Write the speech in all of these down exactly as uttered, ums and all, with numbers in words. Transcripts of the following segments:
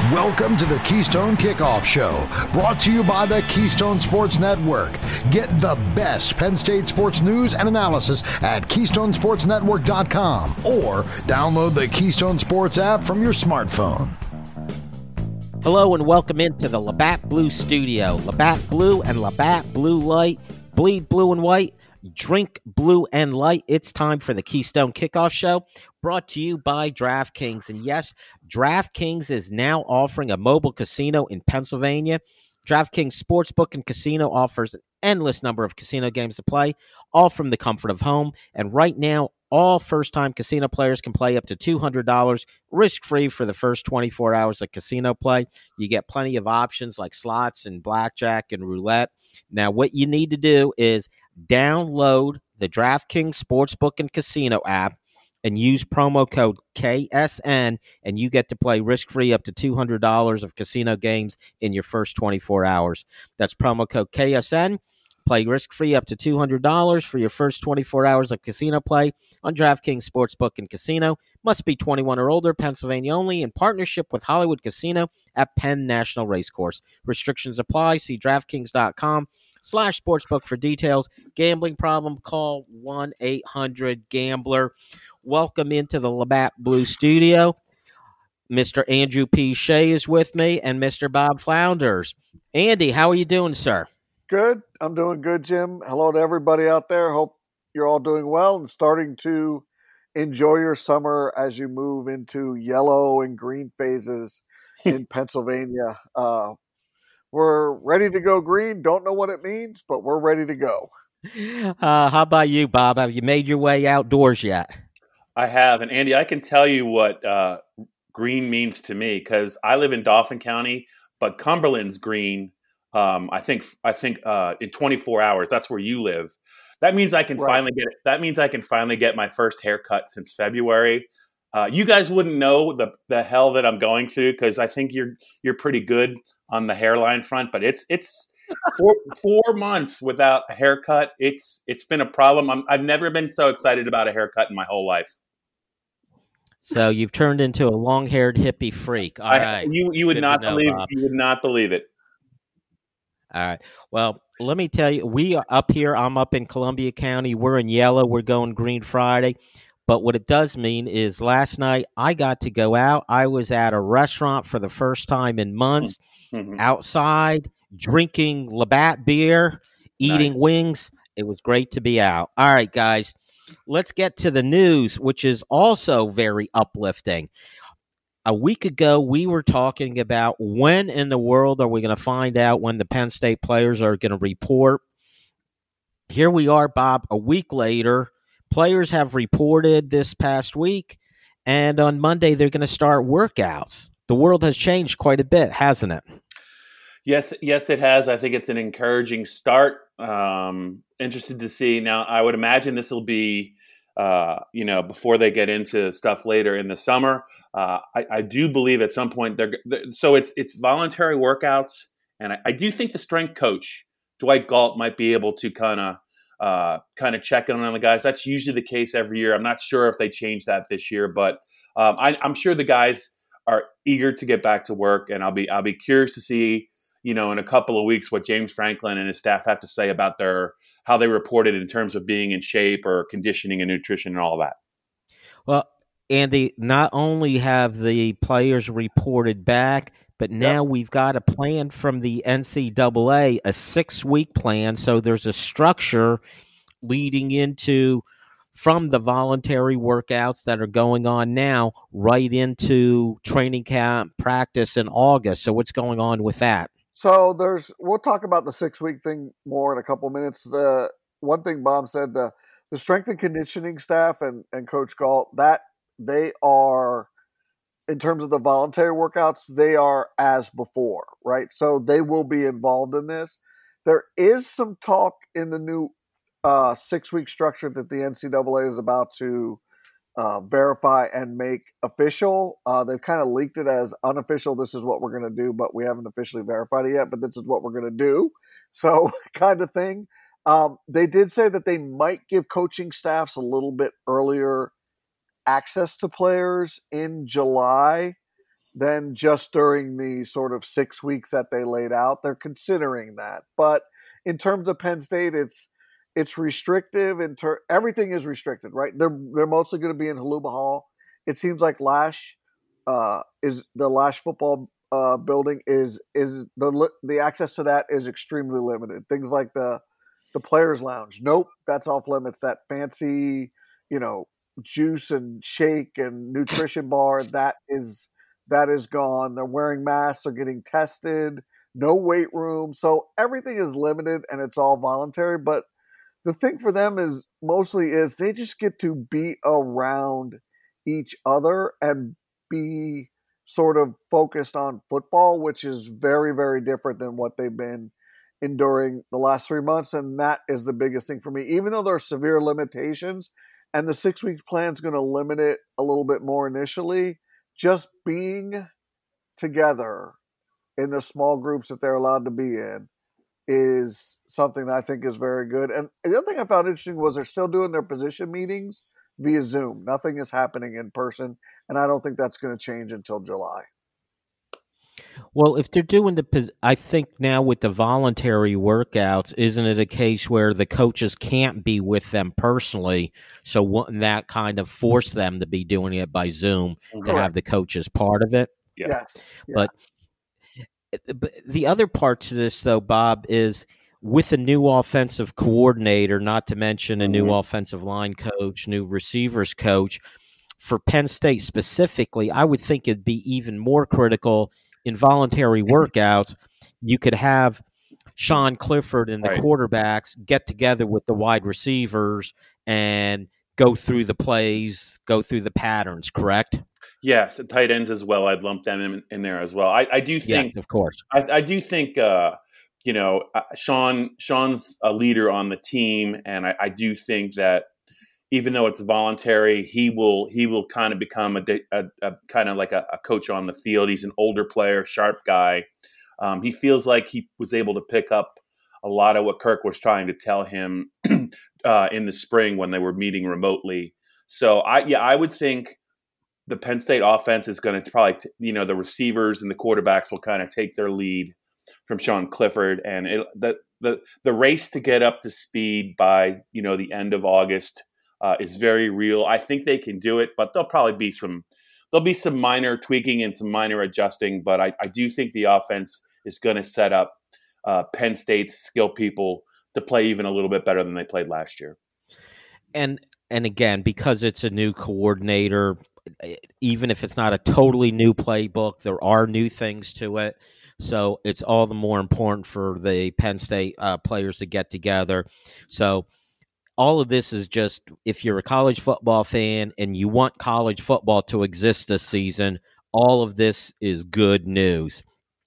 Welcome to the Keystone Kickoff Show, brought to you by the Keystone Sports Network. Get the best Penn State sports news and analysis at keystone sports network dot com or download the Keystone Sports app from your smartphone. Hello and welcome into the Labatt Blue Studio. Labatt Blue and Labatt Blue Light. Bleed blue and white. Drink blue and light. It's time for the Keystone Kickoff Show, brought to you by DraftKings. And yes, DraftKings is now offering a mobile casino in Pennsylvania. DraftKings Sportsbook and Casino offers an endless number of casino games to play, all from the comfort of home. And right now, all first-time casino players can play up to two hundred dollars risk-free for the first twenty-four hours of casino play. You get plenty of options like slots and blackjack and roulette. Now, what you need to do is download the DraftKings Sportsbook and Casino app and use promo code K S N, and you get to play risk-free up to two hundred dollars of casino games in your first twenty-four hours. That's promo code K S N. Play risk-free up to two hundred dollars for your first twenty-four hours of casino play on DraftKings Sportsbook and Casino. Must be twenty-one or older, Pennsylvania only, in partnership with Hollywood Casino at Penn National Racecourse. Restrictions apply. See DraftKings.com slash sportsbook for details. Gambling problem, call one eight hundred gambler. Welcome into the Labatt Blue Studio. Mister Andrew P. Shea is with me, and Mister Bob Flounders. Andy, how are you doing, sir? Good. I'm doing good, Jim. Hello to everybody out there. Hope you're all doing well and starting to enjoy your summer as you move into yellow and green phases in Pennsylvania. Uh, we're ready to go green. Don't know what it means, but we're ready to go. Uh, how about you, Bob? Have you made your way outdoors yet? I have. And Andy, I can tell you what uh, green means to me because I live in Dauphin County, but Cumberland's green. Um, I think I think uh, in twenty-four hours, that's where you live. That means I can Right. finally get it. That means I can finally get my first haircut since February. Uh, you guys wouldn't know the the hell that I'm going through because I think you're you're pretty good on the hairline front. But it's it's four four months without a haircut. It's it's been a problem. I'm, I've never been so excited about a haircut in my whole life. So you've turned into a long-haired hippie freak. All I, right. You you would Good not to know, believe Bob. you would not believe it. All right. Well, let me tell you, we are up here. I'm up in Columbia County. We're in yellow. We're going green Friday. But what it does mean is last night I got to go out. I was at a restaurant for the first time in months, Mm-hmm. outside, drinking Labatt beer, eating Nice. wings. It was great to be out. All right, guys, let's get to the news, which is also very uplifting. A week ago, we were talking about when in the world are we going to find out when the Penn State players are going to report. Here we are, Bob, a week later. Players have reported this past week, and on Monday they're going to start workouts. The world has changed quite a bit, hasn't it? Yes, yes, it has. I think it's an encouraging start. Um, interested to see. Now, I would imagine this will be, uh, you know, before they get into stuff later in the summer. Uh, I, I do believe at some point they're, they're so it's it's voluntary workouts, and I, I do think the strength coach Dwight Galt might be able to kind of uh, kind of check in on the guys. That's usually the case every year. I'm not sure if they changed that this year, but um, I, I'm sure the guys are eager to get back to work, and I'll be I'll be curious to see, you know, in a couple of weeks what James Franklin and his staff have to say about their how they reported in terms of being in shape or conditioning and nutrition and all that. Well, Andy, not only have the players reported back, but now Yep. we've got a plan from the N C double A, a six-week plan. So there's a structure leading into from the voluntary workouts that are going on now right into training camp practice in August. So what's going on with that? So there's, we'll talk about the six week thing more in a couple minutes. Uh, one thing Bob said, the the strength and conditioning staff and, and Coach Galt, that they are, in terms of the voluntary workouts, they are as before, right? So they will be involved in this. There is some talk in the new uh, six week structure that the N C double A is about to uh, verify and make official. Uh, they've kind of leaked it as unofficial. This is what we're going to do, but we haven't officially verified it yet, but this is what we're going to do. So kind of thing. Um, they did say that they might give coaching staffs a little bit earlier access to players in July than just during the sort of six weeks that they laid out. They're considering that. But in terms of Penn State, it's it's restrictive. In ter- everything is restricted, right? They're they're mostly going to be in Haluba Hall. It seems like Lash uh, is the Lash football uh, building is is the the access to that is extremely limited. Things like the the players' lounge, nope, that's off limits. That fancy, you know, juice and shake and nutrition bar, that is that is gone. They're wearing masks. They're getting tested. No weight room. So everything is limited and it's all voluntary. But the thing for them is mostly is they just get to be around each other and be sort of focused on football, which is very, very different than what they've been enduring the last three months. And that is the biggest thing for me. Even though there are severe limitations and the six-week plan is going to limit it a little bit more initially, just being together in the small groups that they're allowed to be in is something that I think is very good. And the other thing I found interesting was they're still doing their position meetings via Zoom. Nothing is happening in person, and I don't think that's going to change until July. Well, if they're doing the, I think now with the voluntary workouts, isn't it a case where the coaches can't be with them personally? So wouldn't that kind of force them to be doing it by Zoom to Correct. have the coaches part of it? Yeah. Yes. Yeah. But, but the other part to this, though, Bob, is with a new offensive coordinator, not to mention a new Mhm. offensive line coach, new receivers coach, for Penn State specifically, I would think it'd be even more critical in voluntary workouts. You could have Sean Clifford and the Right. quarterbacks get together with the wide receivers and go through the plays, go through the patterns, correct? Yes, and tight ends as well. I'd lump them in, in there as well. I, I do think, Yes, of course. I, I do think, uh, you know, uh, Sean Sean's a leader on the team, and I, I do think that even though it's voluntary, he will he will kind of become a, a, a kind of like a, a coach on the field. He's an older player, sharp guy. Um, he feels like he was able to pick up a lot of what Kirk was trying to tell him uh, in the spring when they were meeting remotely. So I yeah, I would think the Penn State offense is going to probably, t- you know, the receivers and the quarterbacks will kind of take their lead from Sean Clifford, and it, the the the race to get up to speed by, you know, the end of August uh, is very real. I think they can do it, but there'll probably be some there'll be some minor tweaking and some minor adjusting. But I, I do think the offense is going to set up uh, Penn State's skill people to play even a little bit better than they played last year. And and again, because it's a new coordinator, even if it's not a totally new playbook, there are new things to it. So it's all the more important for the Penn State uh, players to get together. So all of this is just, if you're a college football fan and you want college football to exist this season, all of this is good news.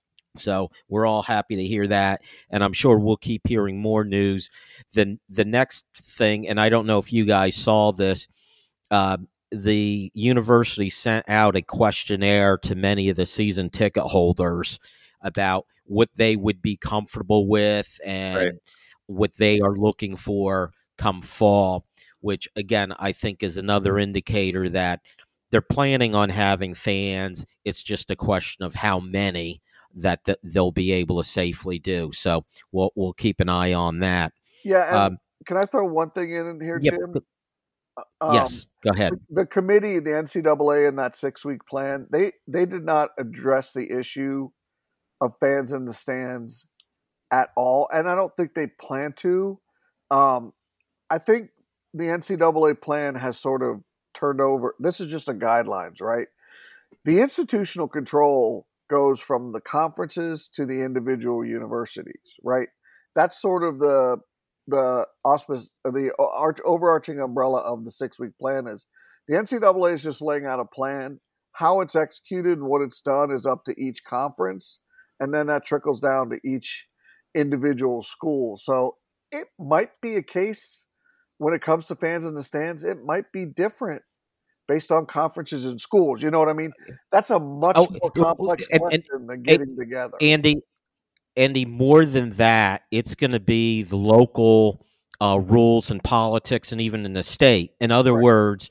So we're all happy to hear that, and I'm sure we'll keep hearing more news. The, the next thing, and I don't know if you guys saw this, uh, the university sent out a questionnaire to many of the season ticket holders about what they would be comfortable with and Right. what they are looking for come fall, which, again, I think is another indicator that they're planning on having fans. It's just a question of how many that th- they'll be able to safely do. So we'll we'll keep an eye on that. Yeah, and Um, can I throw one thing in here, yep, Jim? but- Um, yes, go ahead. The committee, the N C double A, in that six-week plan, they they did not address the issue of fans in the stands at all, and I don't think they plan to. Um, I think the N C double A plan has sort of turned over. This is just a guidelines, right? The institutional control goes from the conferences to the individual universities, right? That's sort of the the auspice, the arch, overarching umbrella of the six-week plan is the N C double A is just laying out a plan. How it's executed and what it's done is up to each conference, and then that trickles down to each individual school. So it might be a case when it comes to fans in the stands, it might be different based on conferences and schools. You know what I mean? That's a much Oh, more well, complex and- question and- than getting together. Andy, Andy, more than that, it's going to be the local uh, rules and politics, and even in the state. In other Right. words,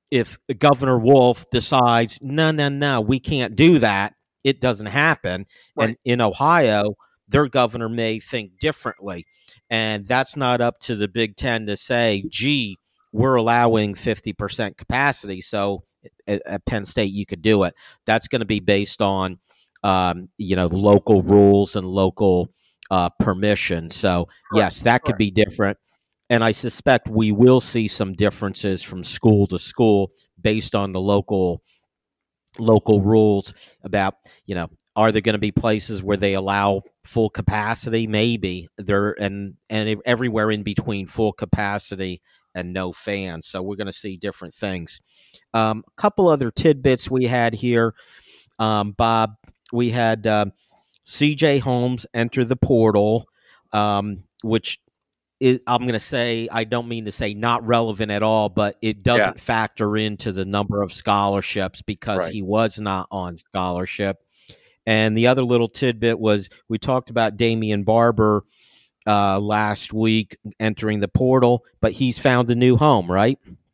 if Governor Wolf decides, no, no, no, we can't do that, it doesn't happen. Right. And in Ohio, their governor may think differently. And that's not up to the Big Ten to say, gee, we're allowing fifty percent capacity, so at, at Penn State you could do it. That's going to be based on, um, you know, local rules and local uh, permission. So, yes, that could be different. And I suspect we will see some differences from school to school based on the local local rules about, you know, are there going to be places where they allow full capacity? Maybe there, and and everywhere in between full capacity and no fans. So we're going to see different things. Um, a couple other tidbits we had here, um, Bob. We had uh, C J Holmes enter the portal, um, which is, I'm going to say, I don't mean to say not relevant at all, but it doesn't Yeah. factor into the number of scholarships because Right. he was not on scholarship. And the other little tidbit was we talked about Damian Barber uh, last week entering the portal, but he's found a new home, right?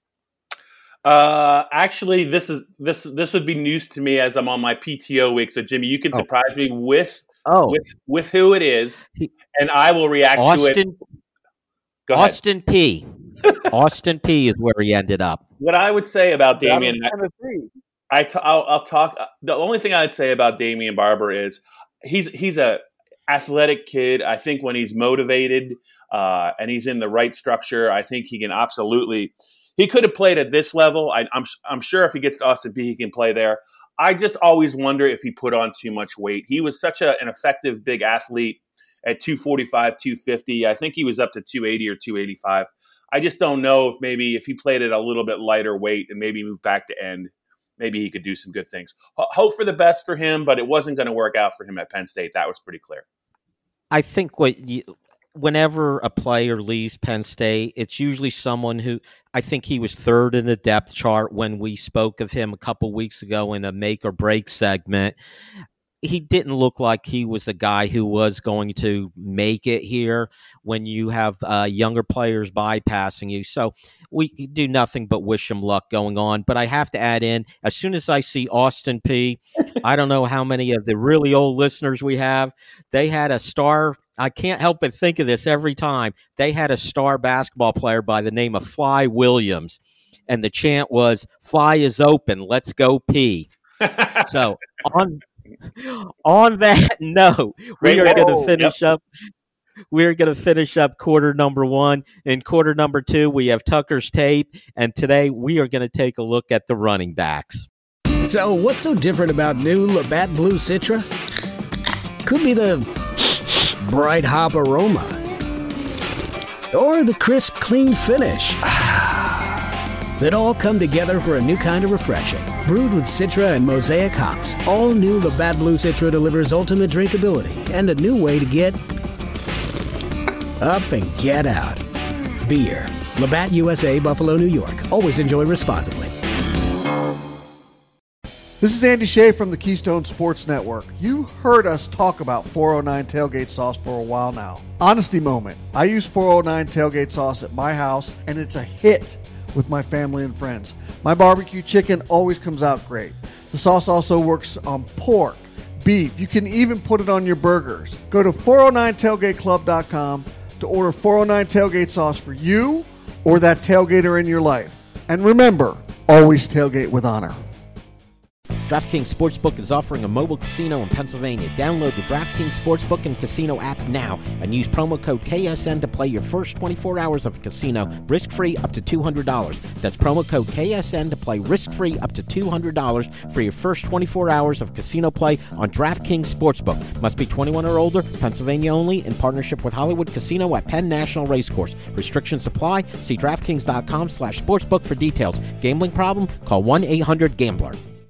Uh, actually, this is this this would be news to me as I'm on my P T O week. So, Jimmy, you can Oh. surprise me with Oh, with with who it is, He- and I will react to it. Austin Go ahead. Austin P. Austin P is where he ended up. What I would say about Down Damian, in Tennessee. I t- I'll, I'll talk. The only thing I'd say about Damian Barber is he's he's a athletic kid. I think when he's motivated uh, and he's in the right structure, I think he can absolutely. He could have played at this level. I, I'm I'm sure if he gets to Austin P, he can play there. I just always wonder if he put on too much weight. He was such a, an effective big athlete at two forty-five, two fifty. I think he was up to two eighty or two eighty-five. I just don't know if maybe if he played at a little bit lighter weight and maybe moved back to end, maybe he could do some good things. Ho- hope for the best for him, but it wasn't going to work out for him at Penn State. That was pretty clear. I think what you, whenever a player leaves Penn State, it's usually someone who I think he was third in the depth chart when we spoke of him a couple weeks ago in a make or break segment. He didn't look like he was the guy who was going to make it here when you have uh, younger players bypassing you. So we do nothing but wish him luck going on. But I have to add in, as soon as I see Austin P, I don't know how many of the really old listeners we have, they had a star. I can't help but think of this every time. They had a star basketball player by the name of Fly Williams. And the chant was, Fly is open, let's go P. So on on that note, we Great are work. going to Whoa. finish up. We're going to finish up quarter number one. In quarter number two, we have Tucker's tape, and today we are going to take a look at the running backs. So, what's so different about new Labatt Blue Citra? Could be the bright hop aroma, or the crisp, clean finish. That all come together for a new kind of refreshing. Brewed with Citra and Mosaic hops, all new Labatt Blue Citra delivers ultimate drinkability and a new way to get up and get out. Beer. Labatt U S A, Buffalo, New York. Always enjoy responsibly. This is Andy Shea from the Keystone Sports Network. You heard us talk about four oh nine Tailgate Sauce for a while now. Honesty moment. I use four oh nine Tailgate Sauce at my house, and it's a hit with my family and friends. My barbecue chicken always comes out great. The sauce also works on pork, beef. You can even put it on your burgers. Go to four oh nine tailgate club dot com to order four oh nine Tailgate Sauce for you or that tailgater in your life. And remember, always tailgate with honor. DraftKings Sportsbook is offering a mobile casino in Pennsylvania. Download the DraftKings Sportsbook and Casino app now and use promo code K S N to play your first twenty-four hours of casino risk-free up to two hundred dollars. That's promo code K S N to play risk-free up to two hundred dollars for your first twenty-four hours of casino play on DraftKings Sportsbook. Must be twenty-one or older, Pennsylvania only, in partnership with Hollywood Casino at Penn National Racecourse. Restrictions apply. See DraftKings dot com slash sportsbook for details. Gambling problem? Call one eight hundred gambler.